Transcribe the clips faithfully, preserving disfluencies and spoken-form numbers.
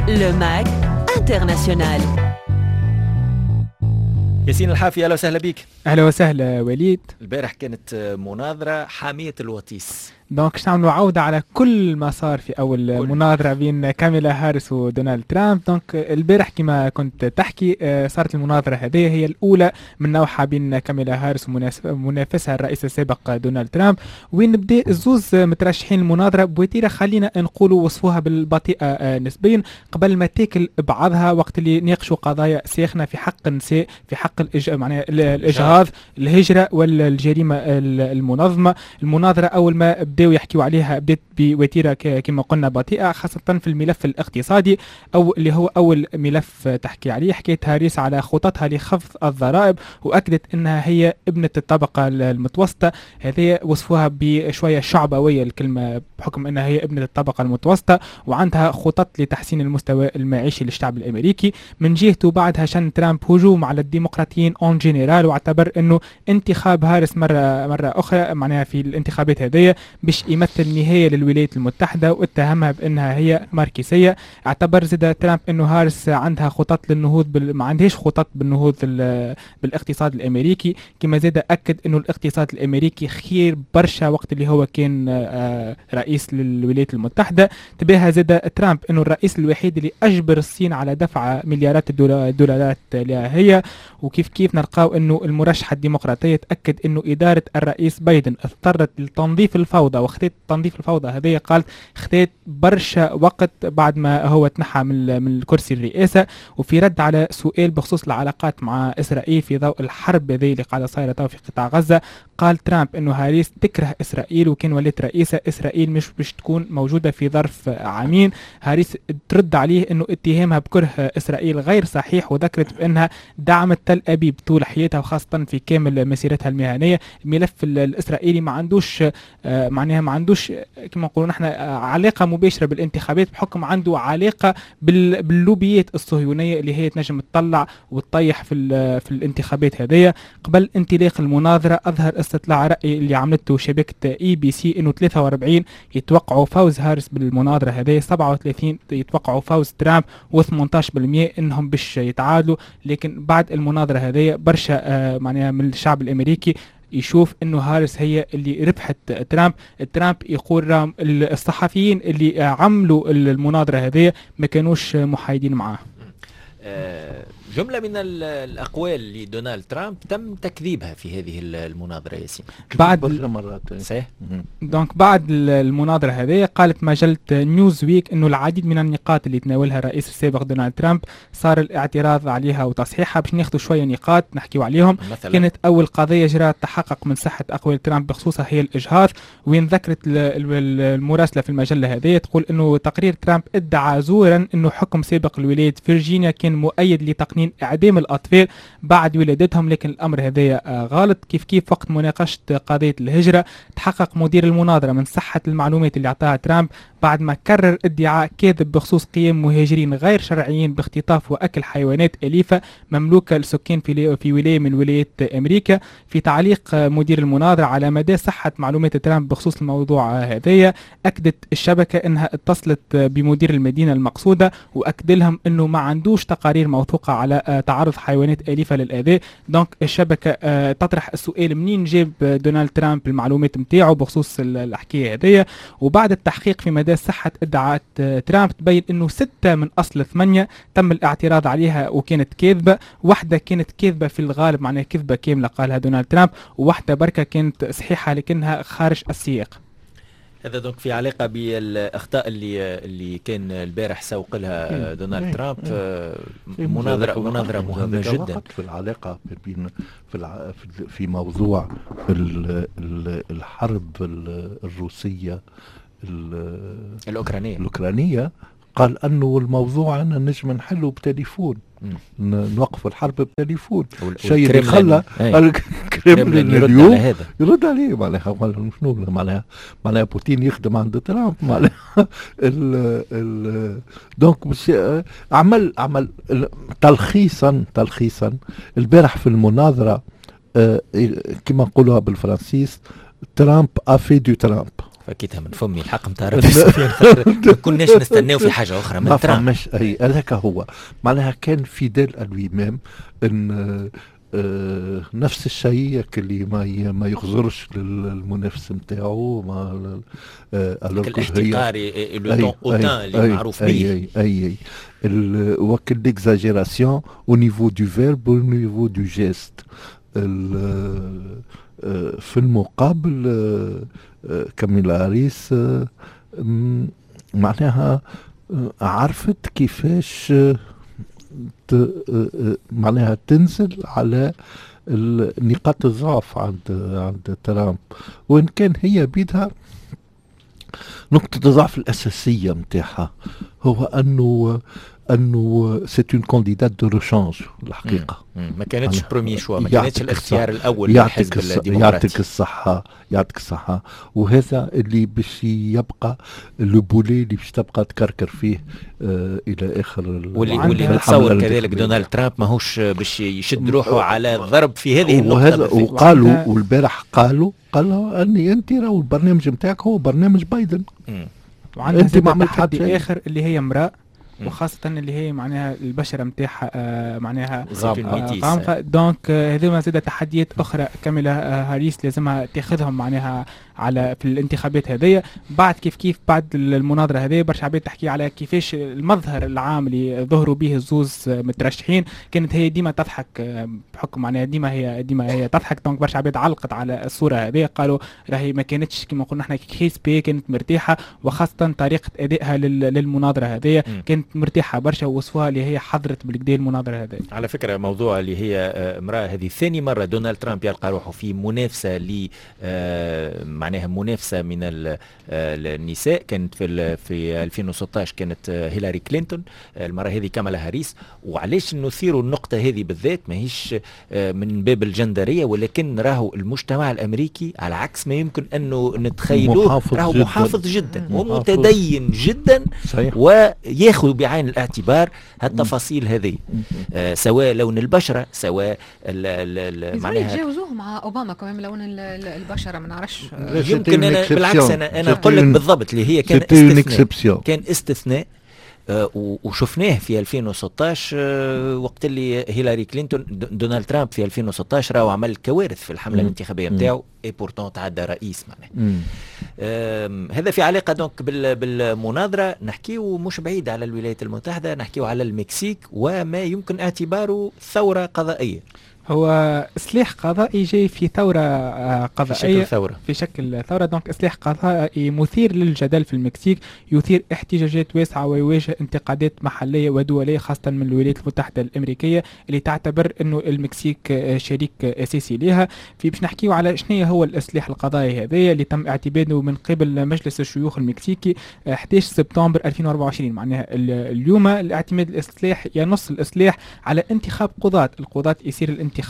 Le Mag International. ياسين الحافي، اهلا وسهلا بك. اهلا وسهلا وليد. البارح كانت مناظره حاميه الوطيس، دونك باش نعملوا عوده على كل ما صار في اول كل. مناظره بين كاميلا هاريس ودونالد ترامب. دونك البارح كما كنت تحكي صارت المناظره هذه هي الاولى من نوعها بين كاميلا هاريس ومنافسها الرئيس السابق دونالد ترامب، وين بدا الزوز مترشحين المناظره بوتيره خلينا نقولوا وصفوها بالبطيئه نسبيا قبل ما تاكل بعضها وقت اللي ناقشوا قضايا ساخنه في حق النساء، في حق الإج... معناها الاجهاض، الهجره والجريمه المنظمه. المناظره اول ما بداو يحكيوا عليها بدات بوتيره كما قلنا بطيئه، خاصه في الملف الاقتصادي او اللي هو اول ملف تحكي عليه. حكيت هاريس على خططها لخفض الضرائب واكدت انها هي ابنه الطبقه المتوسطه. هذه وصفوها بشويه شعبويه الكلمه بحكم انها هي ابنه الطبقه المتوسطه وعندها خطط لتحسين المستوى المعيشي للشعب الامريكي. من جهته بعدها شن ترامب هجوم على الديمقراطيين اون جينيرال، واعتبر انه انتخاب هاريس مره مره اخرى معناها في الانتخابات هذه باش يمثل نهايه للولايات المتحده، واتهمها بانها هي ماركسيه. اعتبر زاد ترامب انه هاريس عندها خطط للنهوض بال... ما عندهاش خطط بالنهوض ال... بالاقتصاد الامريكي. كما زاد اكد انه الاقتصاد الامريكي خير برشا وقت اللي هو كان آه رئيس للولايات المتحده. تباهى زاد ترامب انه الرئيس الوحيد اللي اجبر الصين على دفع مليارات الدولارات لها هي. وكيف كيف نلقاو انه المرشحه الديمقراطيه تاكد انه اداره الرئيس بايدن اضطرت لتنظيف الفوضى، واخذت تنظيف الفوضى هذه قالت خذت برشا وقت بعد ما هو تنحى من من الكرسي الرئاسه. وفي رد على سؤال بخصوص العلاقات مع اسرائيل في ضوء الحرب هذه اللي قاعده صايره تو في قطاع غزه، قال ترامب انه هاريس تكره اسرائيل وكان ولات رئيسه اسرائيل مش باش تكون موجوده في ظرف عامين. هاريس ترد عليه انه اتهامها بكره اسرائيل غير صحيح، وذكرت بانها دعمت تل ابيب طول حياتها وخاصه في كامل مسيرتها المهنيه. الملف الاسرائيلي ما عندوش آه معناها ما عندوش كما نقولوا نحن آه علاقه مباشره بالانتخابات، بحكم عنده علاقه بال باللوبيات الصهيونيه اللي هي تنجم تطلع وتطيح في في الانتخابات هذه. قبل انطلاق المناظره اظهر استطلاع راي اللي عملته شبكه اي بي سي انه ثلاثة وأربعين يتوقعوا فوز هاريس بالمناظره هذه، سبعة وثلاثين يتوقعوا فوز ترامب، وثمانية عشر بالمئة انهم باش يتعادلوا. لكن بعد المناظره هذه برشا آه معناها من الشعب الامريكي يشوف انه هاريس هي اللي ربحت ترامب. ترامب يقول الصحفيين اللي عملوا المناظره هذه ما كانوش محايدين معاه. جملة من الأقوال لدونالد ترامب تم تكذيبها في هذه المناظرة ياسين بعد مرات. صحيح. دونك بعد المناظرة هذه قالت مجلة نيوز ويك انه العديد من النقاط اللي تناولها الرئيس السابق دونالد ترامب صار الاعتراض عليها وتصحيحها. باش ناخذوا شوية نقاط نحكيوا عليهم. مثلا. كانت أول قضية جرى تحقق من صحة أقوال ترامب بخصوصها هي الإجهاض، وين ذكرت المراسلة في المجلة هذه تقول انه تقرير ترامب ادعى زورا انه حكم سابق لولاية فيرجينيا كان مؤيد لتقنين اعدام الاطفال بعد ولادتهم، لكن الامر هذا غلط. كيف كيف وقت مناقشه قضيه الهجره تحقق مدير المناظره من صحه المعلومات اللي اعطاها ترامب بعد ما كرر ادعاء كاذب بخصوص قيام مهاجرين غير شرعيين باختطاف واكل حيوانات اليفه مملوكه لسكان في في ولايه من ولايات امريكا. في تعليق مدير المناظره على مدى صحه معلومات ترامب بخصوص الموضوع هذايا، اكدت الشبكه انها اتصلت بمدير المدينه المقصوده واكد لهم انه ما عندوش تقارير موثوقه على تعرض حيوانات اليفه للاذى. دونك الشبكه تطرح السؤال منين جاب دونالد ترامب المعلومات نتاعو بخصوص الحكايه هذيا. وبعد التحقيق في مدى صحه ادعاءات ترامب تبين انه ستة من اصل ثمانية تم الاعتراض عليها وكانت كاذبه، واحده كانت كاذبه في الغالب معناها كذبه كامله قالها دونالد ترامب، وواحده بركه كانت صحيحه لكنها خارج السياق. هذا دونك في علاقه بالاخطاء اللي اللي كان البارح سوق لها دونالد ترامب. مناظره مناظره مهمه جدا في العلاقه بين في في موضوع الحرب الروسيه الاوكرانيه الاوكرانيه قال انه الموضوع ان نجم نحله بتليفون، نوقف الحرب بتليفون. شيء اللي خلى الكريملين اليوم يرد عليه معناها شنو معناها معناها بوتين يخدم عند ترامب معناها ال ال دونك بس عمل عمل تلخيصا تلخيصا البارح في المناظره كما نقولوها بالفرنسيس ترامب افي دو ترامب فكيتها من فمي الحق متعرف ما كناش نستناو في حاجه اخرى ما فهمش. اي هذاك هو معناها كان فيديل الويمام ان آه نفس الشيء اللي ما ما يخزرش للمنافس نتاعو ما الاحتقاري لو طون اللي معروف به اي اي اي وك ليكزاجيراسيون او نيفو دو فيرب او نيفو دو جيست. في المقابل كاميلا هاريس معناها عرفت كيفاش معناها تنزل على نقاط الضعف عند عند ترامب، وان كان هي بيدها نقطة الضعف الأساسية متاعها هو أنه أنه سيت اون كانديدات دو ريشانج الحقيقة. مم. ما كانتش برومي شوا، ما كانتش الاختيار الأول للحزب الديمقراطي. يعطيك الصحة يعطيك الصحة، وهذا اللي باش يبقى لو بولي اللي باش تبقى تكركر فيه آه إلى آخر. واللي واللي نتصور كذلك دونالد ترامب ماهوش باش يشد روحه على الضرب في هذه النقطة. وقالوا والبارح قالوا قالوا أني أنت راهو البرنامج نتاعك هو برنامج بايدن. وعندها تحدي آخر اللي هي امرأة، وخاصة اللي هي معناها البشرة متاعها آه معناها غامقة. آه دونك هذوما آه زادة تحديات أخرى كاميلا آه هاريس لازمها تاخذهم معناها على في الانتخابات هذية. بعد كيف كيف بعد المناظرة هذه برشا عباد تحكي على كيفاش المظهر العام اللي ظهروا به الزوز مترشحين. كانت هي ديما تضحك بحكم معناها ديما هي ديما هي تضحك. دونك برشا عباد علقت على الصورة هذه، قالوا راهي ما كانتش كما قلنا احنا كريسبي، كانت مرتاحة، وخاصة طريقة أدائها للمناظرة هذه كانت مرتاحة برشا، ووصفوها اللي هي حضرت بالكدا المناظرة هذه. على فكرة موضوع اللي هي امرأة هذه ثاني مرة دونالد ترامب يلقى روحه في منافسة ل معناها منافسة من النساء. كانت في في ألفين وستة عشر كانت هيلاري كلينتون، المرة هذه كامالا هاريس. وعلاش نثيروا النقطة هذه بالذات؟ ماهيش من باب الجندرية، ولكن راهو المجتمع الأمريكي على عكس ما يمكن أنه نتخيلوه راهو محافظ جدا ومتدين جدا، صحيح. وياخذ بعين الاعتبار هالتفاصيل هذه، آه سواء لون البشرة سواء معناها يتجاوزوه مع أوباما كمان لون البشرة ما نعرفش. يمكن أنا بالعكس أنا أنا أقول لك بالضبط اللي هي كان استثناء كان استثناء آه وشفناه في ألفين وستة عشر آه وقت اللي هيلاري كلينتون دونالد ترامب في ألفين وستة عشر راهو عمل كوارث في الحملة الانتخابية نتاعو، اي بورتون تعدى رئيس معناه. هذا في علاقة دونك بالمناظرة. نحكيو مش بعيد على الولايات المتحدة، نحكيو على المكسيك وما يمكن اعتباره ثورة قضائية. هو سلاح قضائي جاي في ثورة قضائية في شكل ثورة في شكل ثورة دونك سلاح قضائي مثير للجدل في المكسيك، يثير احتجاجات واسعة ويواجه انتقادات محلية ودولية خاصة من الولايات المتحدة الأمريكية اللي تعتبر أنه المكسيك شريك أساسي لها. في باش نحكيو على شنو هو السلاح القضائي هذا اللي تم اعتماده من قبل مجلس الشيوخ المكسيكي أحد عشر سبتمبر ألفين وأربعة وعشرين. معناها اليوم الاعتماد السلاح ينص السلاح على انتخاب قضاة. القضاة يصير الانتخاب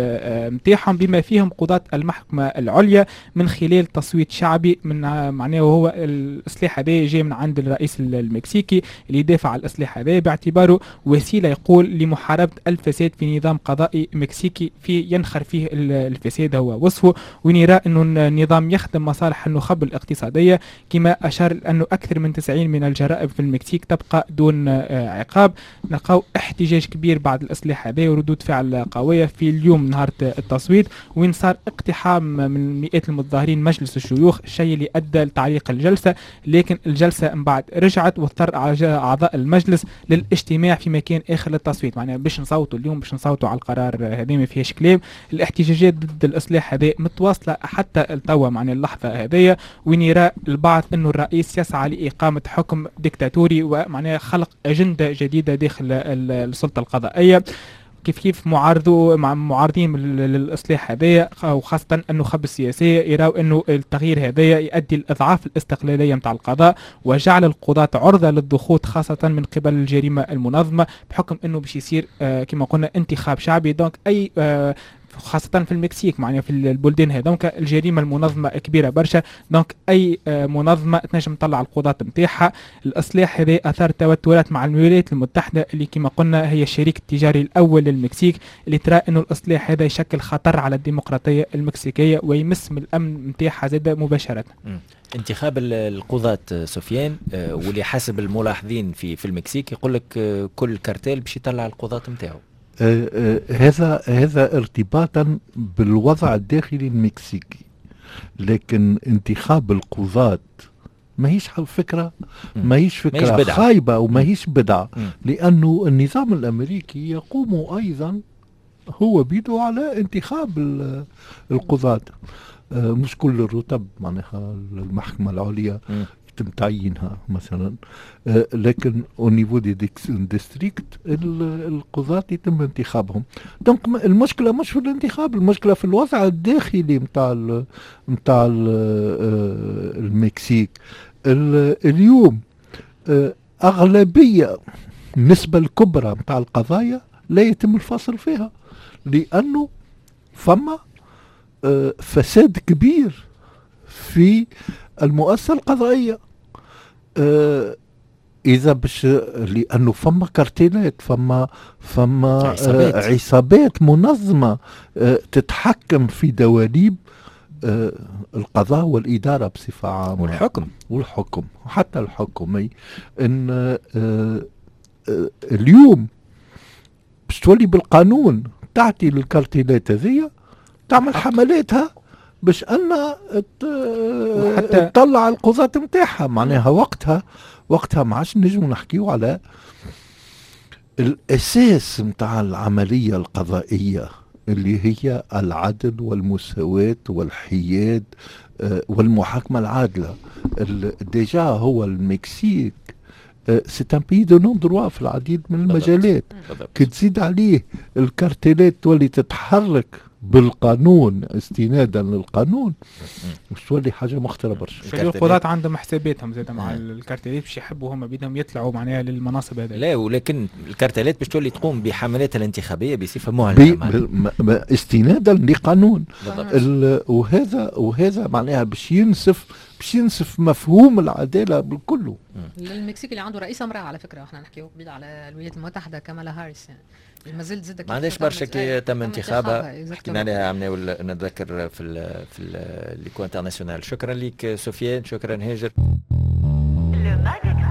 متاعهم بما فيهم قضاة المحكمة العليا من خلال تصويت شعبي. من معناه هو السلاح هذا جاي من عند الرئيس المكسيكي اللي يدافع على السلاح هذا باعتباره وسيلة يقول لمحاربة الفساد في نظام قضائي مكسيكي في ينخر فيه الفساد هو وصفه، ونرى انه النظام يخدم مصالح النخب الاقتصادية كما اشار انه اكثر من تسعين من الجرائم في المكسيك تبقى دون عقاب. نلقاو احتجاج كبير بعد الاسلحة هذا وردود فعل قوية في اليوم نهار التصويت، وين صار اقتحام من مئات المتظاهرين مجلس الشيوخ، الشيء اللي ادى لتعليق الجلسه. لكن الجلسه من بعد رجعت واضطر اعضاء المجلس للاجتماع في مكان اخر للتصويت. معناها باش نصوتوا اليوم باش نصوتوا على القرار هذا ما فيهش كلام. الاحتجاجات ضد الاسلحه هذه متواصله حتى التوا معناها اللحظه هذه، وين يرى البعض انه الرئيس يسعى لاقامه حكم ديكتاتوري ومعناها خلق اجنده جديده داخل السلطه القضائيه. كيف كيف معارضوا مع معارضين للإصلاح هذايا وخاصة النخب السياسية يراو أنه التغيير هذايا يؤدي لإضعاف الاستقلالية متاع القضاء وجعل القضاة عرضة للضغوط خاصة من قبل الجريمة المنظمة، بحكم أنه باش يصير آه كما قلنا انتخاب شعبي. دونك أي آه خاصة في المكسيك معناها في البلدان هذوك الجريمة المنظمة كبيرة برشا. دونك أي منظمة تنجم تطلع القضاة نتاعها. الإصلاح هذا أثار توترات مع الولايات المتحدة اللي كما قلنا هي الشريك التجاري الأول للمكسيك، اللي ترى إنه الإصلاح هذا يشكل خطر على الديمقراطية المكسيكية ويمس من الأمن نتاعها زاد مباشرة. انتخاب القضاة سفيان واللي حسب الملاحظين في في المكسيك يقول لك كل كارتيل باش يطلع القضاة نتاعو. آه آه هذا هذا ارتباطا بالوضع الداخلي المكسيكي، لكن انتخاب القضاة ما هيش فكرة ما هيش فكرة خايبة وما هيش بدعة، لأنه النظام الأمريكي يقوم أيضا هو بيده على انتخاب القضاة. آه مش كل الرتب معناها المحكمة العليا يتم تعيينها مثلا، آه لكن au niveau des districts القضاة يتم انتخابهم. دونك المشكلة مش في الانتخاب، المشكلة في الوضع الداخلي متاع متاع المكسيك. اليوم آه أغلبية النسبة الكبرى متاع القضايا لا يتم الفصل فيها، لأنه فما آه فساد كبير في المؤسسة القضائية. آه إذا بش لأنه فما كارتيلات، فما فما عصابات, آه عصابات منظمة آه تتحكم في دواليب آه القضاء والإدارة بصفة عامة والحكم والحكم وحتى الحكومي. إن آه آه اليوم باش تولي بالقانون تعطي للكارتيلات هذية تعمل حملاتها باش أنها تطلع القضاة متاعها. معناها وقتها وقتها ما عادش نجم نحكيو على الأساس متاع العملية القضائية اللي هي العدل والمساواة والحياد والمحاكمة العادلة. ديجا هو المكسيك سي ان بي دو نون دروا في العديد من المجالات. كي تزيد عليه الكارتيلات تولي تتحرك بالقانون استنادا للقانون باش تولي حاجه مختلفه برشا. القضاة عندهم حساباتهم زاد مع الكارتيلات باش يحبوا هم بيدهم يطلعوا معناها للمناصب هذه. لا ولكن الكارتيلات باش تولي تقوم بحملاتها الانتخابيه بصفه معلنه استنادا لقانون. وهذا وهذا معناها باش ينسف باش ينسف مفهوم العداله بالكل. المكسيك اللي عنده رئيسه امراه على فكره، احنا نحكيو قبيل على الولايات المتحده كامالا هاريس، يعني ما زلت زدك ما عندهاش برشا كي تم انتخابها. حكينا عليها عمنا نتذكر في ال في الليكو انترناسيونال. شكرا لك سفيان، شكرا هاجر.